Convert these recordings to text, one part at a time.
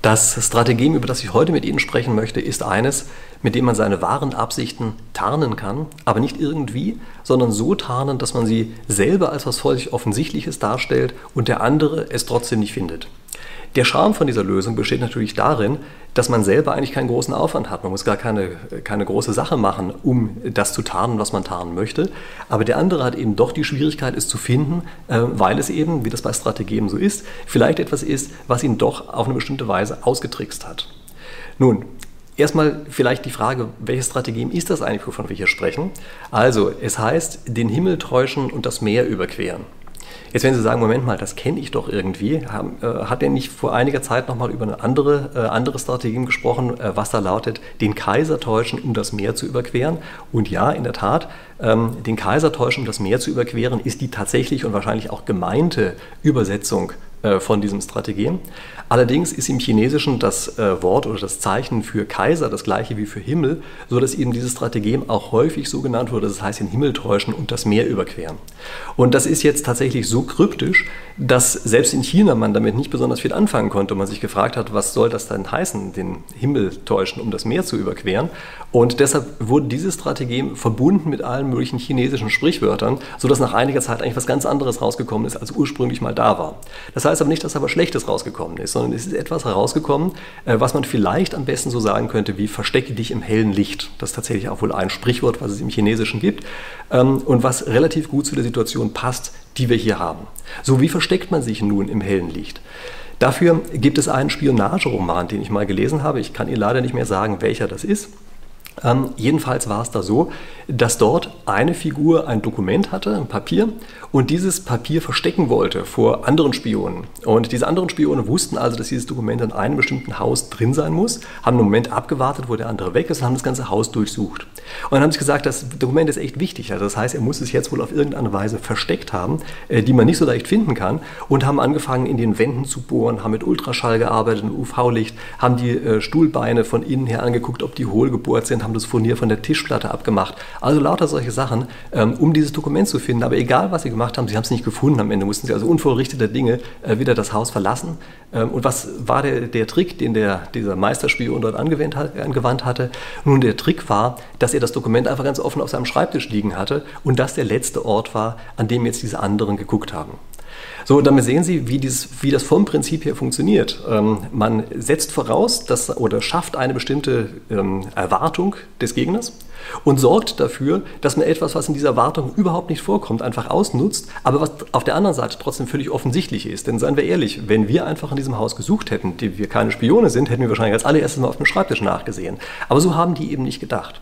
Das Strategem, über das ich heute mit Ihnen sprechen möchte, ist eines, mit dem man seine wahren Absichten tarnen kann, aber nicht irgendwie, sondern so tarnen, dass man sie selber als was völlig Offensichtliches darstellt und der andere es trotzdem nicht findet. Der Charme von dieser Lösung besteht natürlich darin, dass man selber eigentlich keinen großen Aufwand hat. Man muss gar keine große Sache machen, um das zu tarnen, was man tarnen möchte. Aber der andere hat eben doch die Schwierigkeit, es zu finden, weil es eben, wie das bei Strategem so ist, vielleicht etwas ist, was ihn doch auf eine bestimmte Weise ausgetrickst hat. Nun, erstmal vielleicht die Frage, welches Strategem ist das eigentlich, wovon wir hier sprechen? Also, es heißt, den Himmel täuschen und das Meer überqueren. Jetzt werden Sie sagen, Moment mal, das kenne ich doch irgendwie. Hat er nicht vor einiger Zeit nochmal über eine andere Strategien gesprochen, was da lautet, den Kaiser täuschen, um das Meer zu überqueren? Und ja, in der Tat, den Kaiser täuschen, um das Meer zu überqueren, ist die tatsächlich und wahrscheinlich auch gemeinte Übersetzung von diesem Strategem. Allerdings ist im Chinesischen das Wort oder das Zeichen für Kaiser das gleiche wie für Himmel, sodass eben dieses Strategem auch häufig so genannt wurde, das heißt den Himmel täuschen und das Meer überqueren. Und das ist jetzt tatsächlich so kryptisch, dass selbst in China man damit nicht besonders viel anfangen konnte und man sich gefragt hat, was soll das denn heißen, den Himmel täuschen, um das Meer zu überqueren. Und deshalb wurde dieses Strategem verbunden mit allen möglichen chinesischen Sprichwörtern, sodass nach einiger Zeit eigentlich was ganz anderes rausgekommen ist, als ursprünglich mal da war. Das heißt aber nicht, dass aber Schlechtes rausgekommen ist, sondern es ist etwas herausgekommen, was man vielleicht am besten so sagen könnte wie verstecke dich im hellen Licht. Das ist tatsächlich auch wohl ein Sprichwort, was es im Chinesischen gibt und was relativ gut zu der Situation passt, die wir hier haben. So, wie versteckt man sich nun im hellen Licht? Dafür gibt es einen Spionageroman, den ich mal gelesen habe. Ich kann Ihnen leider nicht mehr sagen, welcher das ist. Jedenfalls war es da so, dass dort eine Figur ein Dokument hatte, ein Papier, und dieses Papier verstecken wollte vor anderen Spionen. Und diese anderen Spione wussten also, dass dieses Dokument in einem bestimmten Haus drin sein muss, haben einen Moment abgewartet, wo der andere weg ist, und haben das ganze Haus durchsucht. Und dann haben sie gesagt, das Dokument ist echt wichtig. Also das heißt, er muss es jetzt wohl auf irgendeine Weise versteckt haben, die man nicht so leicht finden kann, und haben angefangen, in den Wänden zu bohren, haben mit Ultraschall gearbeitet, mit UV-Licht, haben die Stuhlbeine von innen her angeguckt, ob die hohl gebohrt sind, haben das Furnier von der Tischplatte abgemacht. Also lauter solche Sachen, um dieses Dokument zu finden. Aber egal, was sie gemacht haben, sie haben es nicht gefunden. Am Ende mussten sie also unvorrichteter Dinge wieder das Haus verlassen. Und was war der Trick, den dieser Meisterspion dort angewandt hatte? Nun, der Trick war, dass er das Dokument einfach ganz offen auf seinem Schreibtisch liegen hatte und das der letzte Ort war, an dem jetzt diese anderen geguckt haben. So, damit sehen Sie, wie das vom Prinzip her funktioniert. Man setzt voraus, oder schafft eine bestimmte Erwartung des Gegners und sorgt dafür, dass man etwas, was in dieser Erwartung überhaupt nicht vorkommt, einfach ausnutzt, aber was auf der anderen Seite trotzdem völlig offensichtlich ist. Denn seien wir ehrlich, wenn wir einfach in diesem Haus gesucht hätten, die wir keine Spione sind, hätten wir wahrscheinlich als allererstes mal auf dem Schreibtisch nachgesehen. Aber so haben die eben nicht gedacht.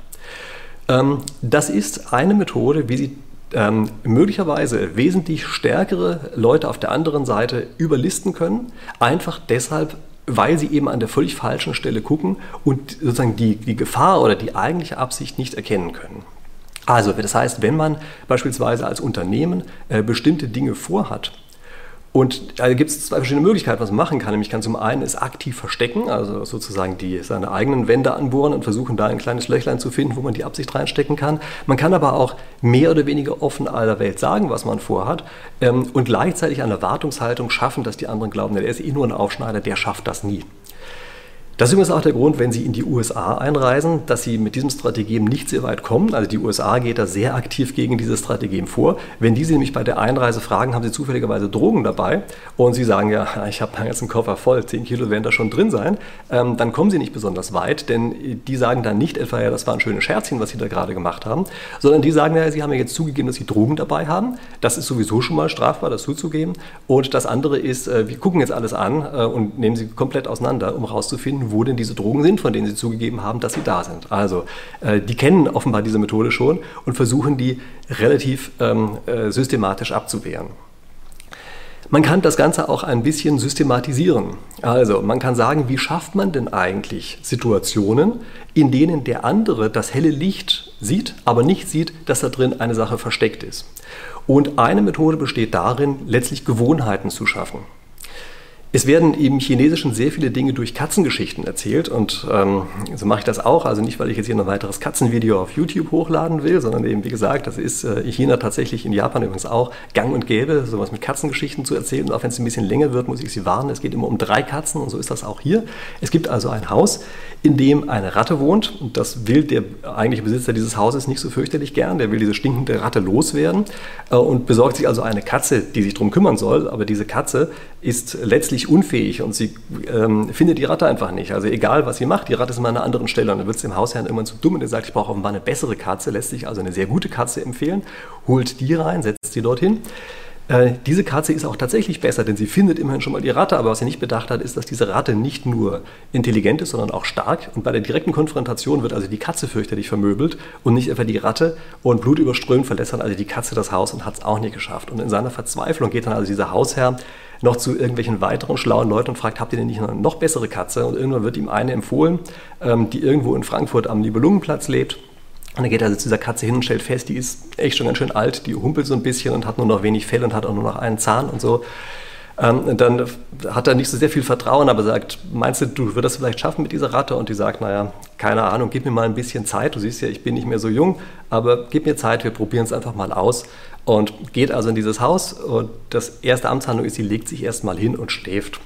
Das ist eine Methode, wie Sie möglicherweise wesentlich stärkere Leute auf der anderen Seite überlisten können, einfach deshalb, weil sie eben an der völlig falschen Stelle gucken und sozusagen die Gefahr oder die eigentliche Absicht nicht erkennen können. Also, das heißt, wenn man beispielsweise als Unternehmen bestimmte Dinge vorhat, und da gibt es zwei verschiedene Möglichkeiten, was man machen kann. Nämlich kann zum einen es aktiv verstecken, also sozusagen seine eigenen Wände anbohren und versuchen, da ein kleines Löchlein zu finden, wo man die Absicht reinstecken kann. Man kann aber auch mehr oder weniger offen aller Welt sagen, was man vorhat und gleichzeitig eine Erwartungshaltung schaffen, dass die anderen glauben, der ist eh nur ein Aufschneider, der schafft das nie. Das ist übrigens auch der Grund, wenn Sie in die USA einreisen, dass Sie mit diesem Strategem nicht sehr weit kommen. Also die USA geht da sehr aktiv gegen dieses Strategem vor. Wenn die Sie nämlich bei der Einreise fragen, haben Sie zufälligerweise Drogen dabei und Sie sagen, ja, ich habe meinen ganzen Koffer voll, 10 Kilo werden da schon drin sein, dann kommen Sie nicht besonders weit, denn die sagen dann nicht etwa, ja, das war ein schönes Scherzchen, was Sie da gerade gemacht haben, sondern die sagen, ja, Sie haben ja jetzt zugegeben, dass Sie Drogen dabei haben. Das ist sowieso schon mal strafbar, das zuzugeben. Und das andere ist, wir gucken jetzt alles an und nehmen Sie komplett auseinander, um herauszufinden, wo denn diese Drogen sind, von denen sie zugegeben haben, dass sie da sind. Also, die kennen offenbar diese Methode schon und versuchen, die relativ systematisch abzuwehren. Man kann das Ganze auch ein bisschen systematisieren. Also, man kann sagen, wie schafft man denn eigentlich Situationen, in denen der andere das helle Licht sieht, aber nicht sieht, dass da drin eine Sache versteckt ist. Und eine Methode besteht darin, letztlich Gewohnheiten zu schaffen. Es werden im Chinesischen sehr viele Dinge durch Katzengeschichten erzählt und so mache ich das auch. Also nicht, weil ich jetzt hier noch ein weiteres Katzenvideo auf YouTube hochladen will, sondern eben, wie gesagt, das ist in China tatsächlich, in Japan übrigens auch, gang und gäbe, sowas mit Katzengeschichten zu erzählen. Und auch wenn es ein bisschen länger wird, muss ich Sie warnen, es geht immer um 3 Katzen und so ist das auch hier. Es gibt also ein Haus, in dem eine Ratte wohnt und das will der eigentliche Besitzer dieses Hauses nicht so fürchterlich gern. Der will diese stinkende Ratte loswerden und besorgt sich also eine Katze, die sich darum kümmern soll. Aber diese Katze ist letztlich unfähig und sie findet die Ratte einfach nicht. Also egal, was sie macht, die Ratte ist immer an einer anderen Stelle und dann wird es dem Hausherrn immer zu dumm und er sagt, ich brauche offenbar eine bessere Katze, lässt sich also eine sehr gute Katze empfehlen, holt die rein, setzt sie dorthin. Diese Katze ist auch tatsächlich besser, denn sie findet immerhin schon mal die Ratte, aber was sie nicht bedacht hat, ist, dass diese Ratte nicht nur intelligent ist, sondern auch stark und bei der direkten Konfrontation wird also die Katze fürchterlich vermöbelt und nicht etwa die Ratte und blutüberströmt verlässt dann also die Katze das Haus und hat es auch nicht geschafft. Und in seiner Verzweiflung geht dann also dieser Hausherr noch zu irgendwelchen weiteren schlauen Leuten und fragt, habt ihr denn nicht eine noch bessere Katze? Und irgendwann wird ihm eine empfohlen, die irgendwo in Frankfurt am Nibelungenplatz lebt. Und dann geht er also zu dieser Katze hin und stellt fest, die ist echt schon ganz schön alt, die humpelt so ein bisschen und hat nur noch wenig Fell und hat auch nur noch einen Zahn und so. Und dann hat er nicht so sehr viel Vertrauen, aber sagt, meinst du, du würdest das vielleicht schaffen mit dieser Ratte? Und die sagt, naja, keine Ahnung, gib mir mal ein bisschen Zeit. Du siehst ja, ich bin nicht mehr so jung, aber gib mir Zeit, wir probieren es einfach mal aus. Und geht also in dieses Haus und das erste Amtshandlung ist, sie legt sich erst mal hin und schläft.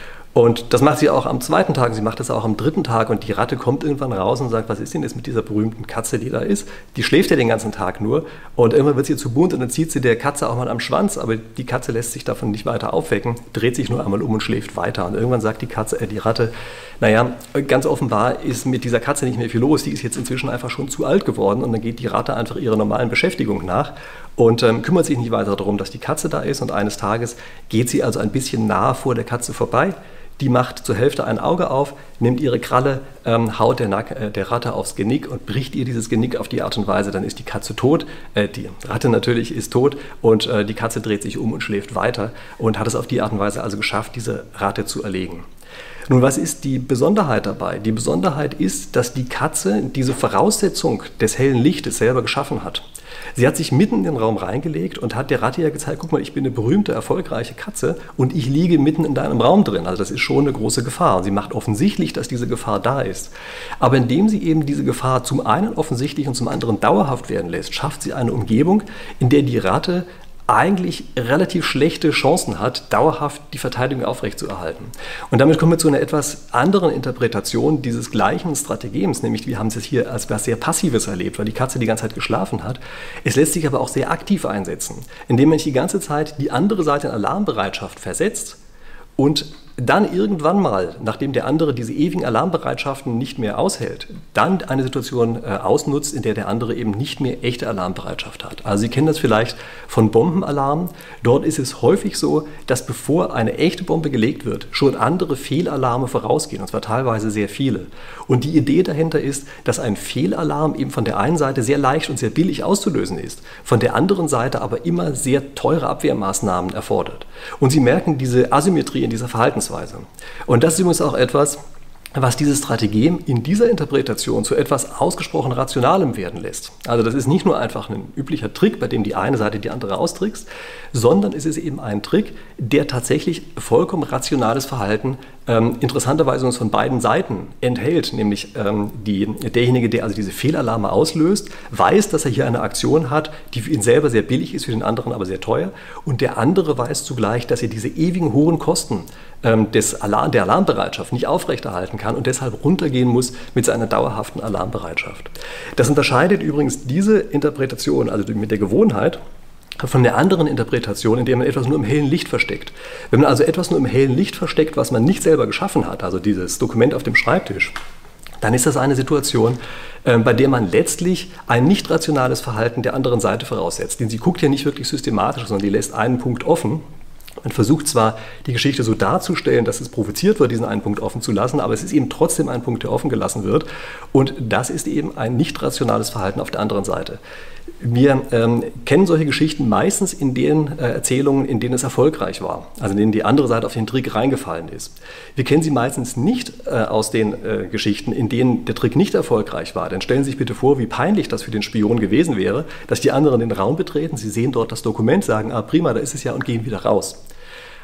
Und das macht sie auch am 2. Tag, sie macht das auch am 3. Tag und die Ratte kommt irgendwann raus und sagt, was ist denn jetzt mit dieser berühmten Katze, die da ist? Die schläft ja den ganzen Tag nur und irgendwann wird sie zu bunt und dann zieht sie der Katze auch mal am Schwanz, aber die Katze lässt sich davon nicht weiter aufwecken, dreht sich nur einmal um und schläft weiter und irgendwann sagt die Ratte, naja, ganz offenbar ist mit dieser Katze nicht mehr viel los, die ist jetzt inzwischen einfach schon zu alt geworden und dann geht die Ratte einfach ihrer normalen Beschäftigung nach und kümmert sich nicht weiter darum, dass die Katze da ist und eines Tages geht sie also ein bisschen nah vor der Katze vorbei. Die macht zur Hälfte ein Auge auf, nimmt ihre Kralle, haut der Ratte aufs Genick und bricht ihr dieses Genick auf die Art und Weise, dann ist die Katze tot. Die Ratte natürlich ist tot und die Katze dreht sich um und schläft weiter und hat es auf die Art und Weise also geschafft, diese Ratte zu erlegen. Nun, was ist die Besonderheit dabei? Die Besonderheit ist, dass die Katze diese Voraussetzung des hellen Lichtes selber geschaffen hat. Sie hat sich mitten in den Raum reingelegt und hat der Ratte ja gezeigt, guck mal, ich bin eine berühmte, erfolgreiche Katze und ich liege mitten in deinem Raum drin. Also das ist schon eine große Gefahr. Und sie macht offensichtlich, dass diese Gefahr da ist. Aber indem sie eben diese Gefahr zum einen offensichtlich und zum anderen dauerhaft werden lässt, schafft sie eine Umgebung, in der die Ratte eigentlich relativ schlechte Chancen hat, dauerhaft die Verteidigung aufrechtzuerhalten. Und damit kommen wir zu einer etwas anderen Interpretation dieses gleichen Strategems, nämlich wir haben es jetzt hier als etwas sehr Passives erlebt, weil die Katze die ganze Zeit geschlafen hat. Es lässt sich aber auch sehr aktiv einsetzen, indem man die ganze Zeit die andere Seite in Alarmbereitschaft versetzt und dann irgendwann mal, nachdem der andere diese ewigen Alarmbereitschaften nicht mehr aushält, dann eine Situation ausnutzt, in der der andere eben nicht mehr echte Alarmbereitschaft hat. Also Sie kennen das vielleicht von Bombenalarmen. Dort ist es häufig so, dass bevor eine echte Bombe gelegt wird, schon andere Fehlalarme vorausgehen, und zwar teilweise sehr viele. Und die Idee dahinter ist, dass ein Fehlalarm eben von der einen Seite sehr leicht und sehr billig auszulösen ist, von der anderen Seite aber immer sehr teure Abwehrmaßnahmen erfordert. Und Sie merken diese Asymmetrie in dieser Verhaltensweise. Und das ist übrigens auch etwas, was diese Strategem in dieser Interpretation zu etwas ausgesprochen Rationalem werden lässt. Also das ist nicht nur einfach ein üblicher Trick, bei dem die eine Seite die andere austrickst, sondern es ist eben ein Trick, der tatsächlich vollkommen rationales Verhalten interessanterweise uns von beiden Seiten enthält. Nämlich derjenige, der also diese Fehlalarme auslöst, weiß, dass er hier eine Aktion hat, die für ihn selber sehr billig ist, für den anderen aber sehr teuer. Und der andere weiß zugleich, dass er diese ewigen hohen Kosten der Alarmbereitschaft nicht aufrechterhalten kann und deshalb runtergehen muss mit seiner dauerhaften Alarmbereitschaft. Das unterscheidet übrigens diese Interpretation, also mit der Gewohnheit, von der anderen Interpretation, in der man etwas nur im hellen Licht versteckt. Wenn man also etwas nur im hellen Licht versteckt, was man nicht selber geschaffen hat, also dieses Dokument auf dem Schreibtisch, dann ist das eine Situation, bei der man letztlich ein nicht rationales Verhalten der anderen Seite voraussetzt. Denn sie guckt ja nicht wirklich systematisch, sondern die lässt einen Punkt offen. Man versucht zwar, die Geschichte so darzustellen, dass es provoziert wird, diesen einen Punkt offen zu lassen, aber es ist eben trotzdem ein Punkt, der offen gelassen wird. Und das ist eben ein nicht rationales Verhalten auf der anderen Seite. Wir kennen solche Geschichten meistens in den Erzählungen, in denen es erfolgreich war, also in denen die andere Seite auf den Trick reingefallen ist. Wir kennen sie meistens nicht aus den Geschichten, in denen der Trick nicht erfolgreich war. Denn stellen Sie sich bitte vor, wie peinlich das für den Spion gewesen wäre, dass die anderen den Raum betreten, sie sehen dort das Dokument, sagen, ah prima, da ist es ja und gehen wieder raus.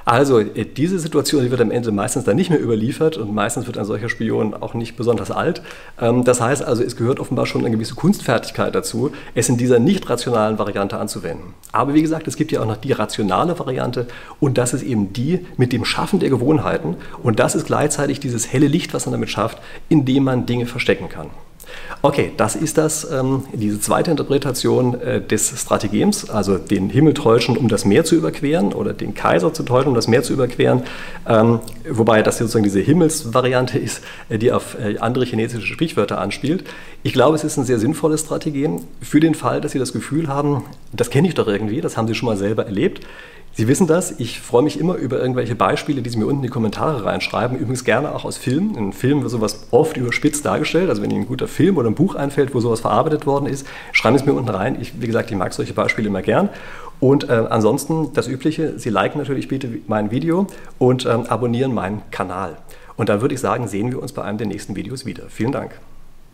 Also, diese Situation, die wird am Ende meistens dann nicht mehr überliefert und meistens wird ein solcher Spion auch nicht besonders alt. Das heißt also, es gehört offenbar schon eine gewisse Kunstfertigkeit dazu, es in dieser nicht rationalen Variante anzuwenden. Aber wie gesagt, es gibt ja auch noch die rationale Variante und das ist eben die mit dem Schaffen der Gewohnheiten und das ist gleichzeitig dieses helle Licht, was man damit schafft, indem man Dinge verstecken kann. Okay, das ist diese zweite Interpretation des Strategems, also den Himmel täuschen, um das Meer zu überqueren oder den Kaiser zu täuschen, um das Meer zu überqueren, wobei das sozusagen diese Himmelsvariante ist, die auf andere chinesische Sprichwörter anspielt. Ich glaube, es ist ein sehr sinnvolles Strategem für den Fall, dass Sie das Gefühl haben, das kenne ich doch irgendwie, das haben Sie schon mal selber erlebt. Sie wissen das, ich freue mich immer über irgendwelche Beispiele, die Sie mir unten in die Kommentare reinschreiben. Übrigens gerne auch aus Filmen. In Filmen wird sowas oft überspitzt dargestellt. Also wenn Ihnen ein guter Film oder ein Buch einfällt, wo sowas verarbeitet worden ist, schreiben Sie es mir unten rein. Wie gesagt, ich mag solche Beispiele immer gern. Und ansonsten das Übliche, Sie liken natürlich bitte mein Video und abonnieren meinen Kanal. Und dann würde ich sagen, sehen wir uns bei einem der nächsten Videos wieder. Vielen Dank.